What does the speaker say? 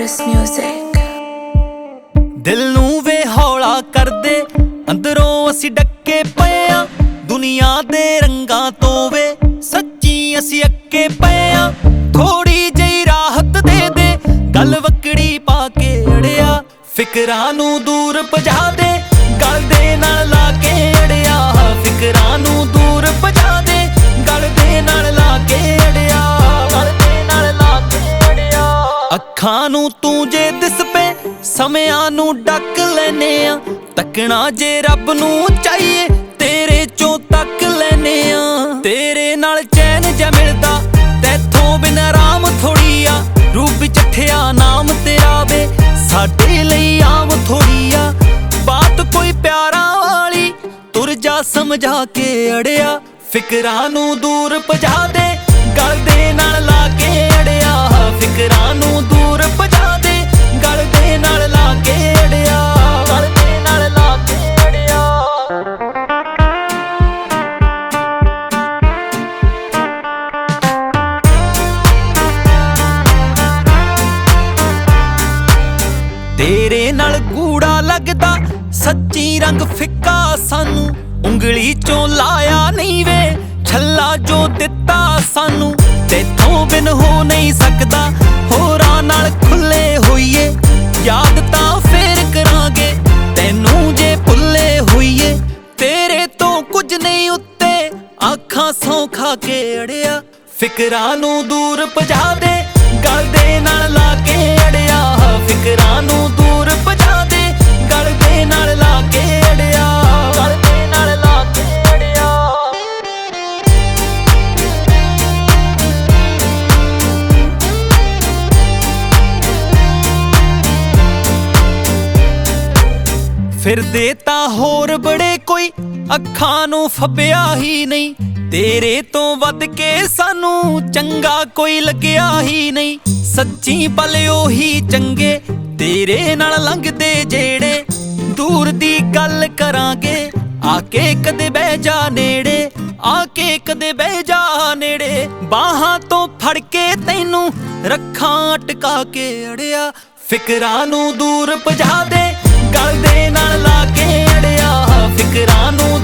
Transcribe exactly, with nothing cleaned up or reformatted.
Chorus Music। दिल नू वे हौला कर दे अंदरों असी डके पए आ दुनिया दे रंगां तो वे सच्ची असी अके पए आ थोड़ी जही राहत दे दे गल वकड़ी पा के अड़िया फिकरां नू दूर भजा दे गल दे नाल ला के अड़िया फिकरां नू दूर भजा दे गल दे नाल ला के अड़िया गल दे नाल ला के अड़िया अखां नू तू जे दिस पे ਸਮਿਆਂ ਨੂੰ ਡੱਕ ਲੈਨੇ ਆ ਤੱਕਣਾ ਜੇ ਰੱਬ ਨੂੰ ਚਾਹੀਏ ਤੇਰੇ ਚੋਂ ਤੱਕ ਲੈਨੇ ਆ ਤੇਰੇ ਨਾਲ ਚੈਨ ਜਾ ਮਿਲਦਾ ਤੈਥੋਂ ਬਿਨ ਆਰਾਮ ਥੋੜੀ ਆ ਰੂਪ ਚੱਠਿਆ ਨਾਮ ਤੇਰਾ ਵੇ ਸਾਡੇ ਲਈ ਆਮ ਥੋੜੀ ਆ ਬਾਤ ਕੋਈ ਪਿਆਰਾਂ ਵਾਲੀ ਤੁਰ ਜਾ ਸਮਝਾ ਕੇ ਅੜਿਆ ਫਿਕਰਾਂ ਨੂੰ ਦੂਰ ਭਜਾ ਦੇ ਗਲ ਦੇ ਨਾਲ ਲਾ ਕੇ ਅੜਿਆ ਫਿਕਰਾਂ ਨੂੰ ਦੂਰ ਭਜਾ ਦੇ ਗਲ ਦੇ ਨਾਲ ਲਾ ਕੇ ਅੜਿਆ ਗਲ ਦੇ ਨਾਲ ਲਾ ਕੇ ਅੜਿਆ ਤੇਰੇ ਨਾਲ ਗੂੜਾ ਲੱਗਦਾ ਸੱਚੀ ਰੰਗ ਫਿੱਕਾ ਸਾਨੂੰ ਉਂਗਲੀ ਚੋਂ ਲਾਇਆ ਨਹੀਂ ਵੇ ਛੱਲਾ ਜੋ ਦਿੱਤਾ ਸਾਨੂੰ ਤੇਥੋਂ ਬਿਨ ਹੋ ਨਹੀਂ ਸਕਦਾ ਹੋਰਾਂ ਨਾਲ ਖੁੱਲੇ ਹੋਈਏ ਯਾਦ ਤਾਂ ਫੇਰ ਕਰਾਂਗੇ ਤੈਨੂੰ ਜੇ ਭੁੱਲੇ ਹੋਈਏ ਤੇਰੇ ਤੋਂ ਕੁਝ ਨਹੀਂ ਉੱਤੇ ਅੱਖਾਂ ਸੌਂ ਖਾ ਕੇ ਅੜਿਆ ਫਿਕਰਾਂ ਨੂੰ ਦੂਰ ਭਜਾ ਦੇ ਗਲ ਦੇ ਨਾਲ ਲਾ ਕੇ ਅੜਿਆ ਫਿਕਰਾਂ ਨੂੰ ਦੂਰ ਭਜਾ ਦੇ ਗਲ ਦੇ ਨਾਲ ਲਾ ਕੇ ਅੜਿਆ ਗਲ ਦੇ ਨਾਲ ਲਾ ਕੇ ਅੜਿਆ ਫਿਰਦੇ ਤਾਂ ਹੋਰ ਬੜੇ ਕੋਈ ਅੱਖਾਂ ਨੂੰ ਫੱਬਿਆ ਹੀ ਨਹੀਂ ਤੇਰੇ ਤੋਂ ਵੱਧ ਕੇ ਸਾਨੂੰ ਚੰਗਾ ਕੋਈ ਲੱਗਿਆ ਹੀ ਨਹੀਂ ਸੱਚੀ ਪਲ ਉਹੀ ਚੰਗੇ ਤੇਰੇ ਨਾਲ ਲੰਘਦੇ ਜਿਹੜੇ ਦੂਰ ਦੀ ਗੱਲ ਕਰਾਂਗੇ ਆ ਕੇ ਕਦੇ ਬਹਿ ਜਾ ਨੇੜੇ ਆ ਕੇ ਕਦੇ ਬਹਿ ਜਾ ਨੇੜੇ ਬਾਹਾਂ ਤੋਂ ਫੜ ਕੇ ਤੈਨੂੰ ਰੱਖਾਂ ਅਟਕਾ ਕੇ ਅੜਿਆ ਫਿਕਰਾਂ ਨੂੰ ਦੂਰ ਭਜਾ ਦੇ ਗਲ ਦੇ ਨਾਲ ਲਾ ਕੇ ਅੜਿਆ ਫਿਕਰਾਂ ਨੂੰ